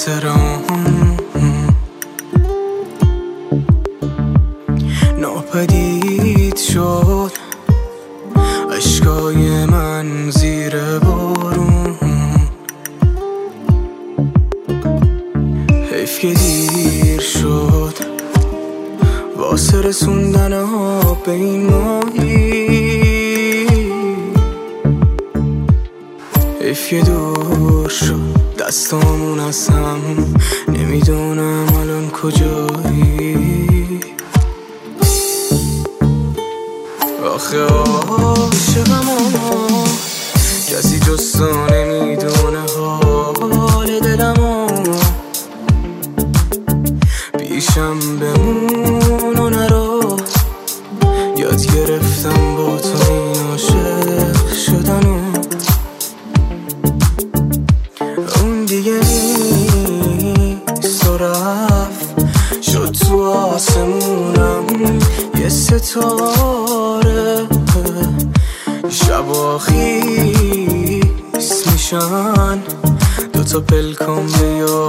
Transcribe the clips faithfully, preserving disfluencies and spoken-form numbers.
خاطرام ناپدید شد، اشکای من زیر بارون. حیف که دیر شد واسه رسوندن آب به این ماهی. حیف که دور شد دستامون از هم، نمیدونم الان کجایی. آخه عاشقم و کسی جز تو نمیدونه حال دلمو. پیشم بمون و نرو، یاد گرفتم با تو این عاشق شدنو. اون دیگه نیست و رفت، شد تو آسمونم یه ستاره. شبا خیس میشن دوتا پلکام به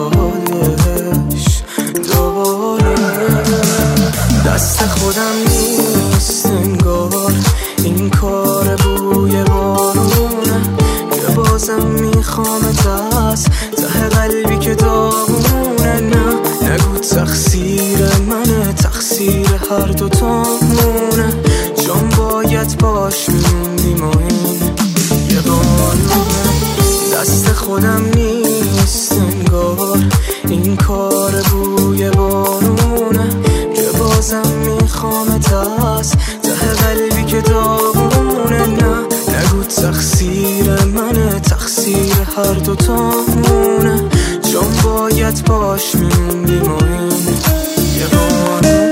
یادش دوباره. دست خودم نیست انگار، این کار بوی بارونه که بازم میخوامت از ته قلبی که داغونه. نه نگو تقصیر منه، تقصیر هر دوتامونه، چون باید باش میموندیم و این یه قانونه. دست خودم نیست انگار، این کار بوی بارونه که بازم میخوامت از ته قلبی که داغونه. نه نگو تقصیر منه، تقصیر هر دوتامونه، چون باید باش میموندیم و این یه قانونه.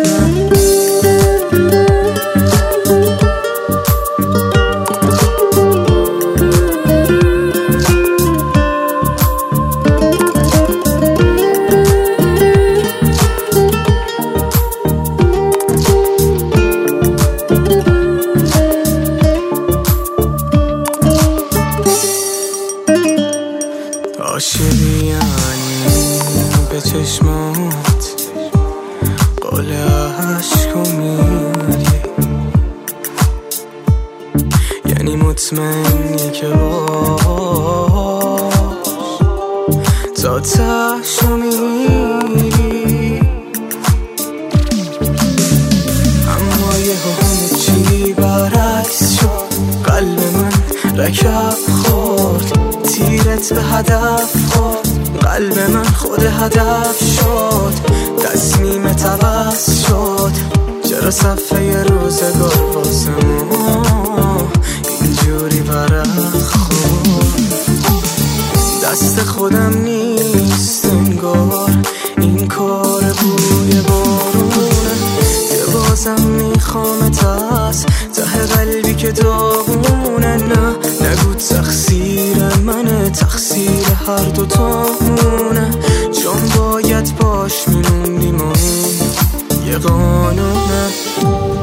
عاشقی یعنی به چشمات قول عشقو میری، یعنی مطمئنی که باش تا تهشو میری. اما یه همه چی برعکس شد، قلب من رکب خورد، تیرت به هدف خورد. قلب من خود هدف شد، تصمیمت عوض شد. چرا صفحه روزگار واسه ما اینجوری ورق خورد؟ دست خودم نیست انگار، این کار بوی بارونه که بازم میخوامت از ته قلبی که داغونه. نه نگو تقصیر منه، تقصیر هر دوتامونه، چون باید باش میموندیم و این یه قانونه.